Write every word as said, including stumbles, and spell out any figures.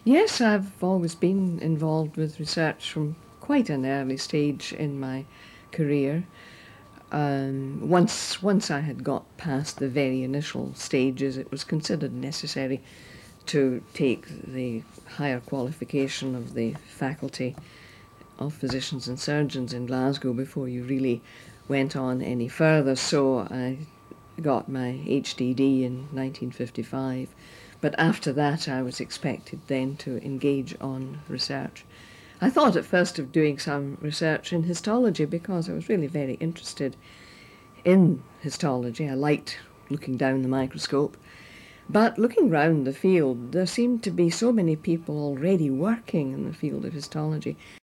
Yes, I've always been involved with research from quite an early stage in my career. Um, once, once I had got past the very initial stages, it was considered necessary to take the higher qualification of the Faculty of Physicians and Surgeons in Glasgow before you really went on any further. So I got my H D D in nineteen fifty-five, but after that I was expected then to engage on research. I thought at first of doing some research in histology because I was really very interested in histology. I liked looking down the microscope. But looking round the field, there seemed to be so many people already working in the field of histology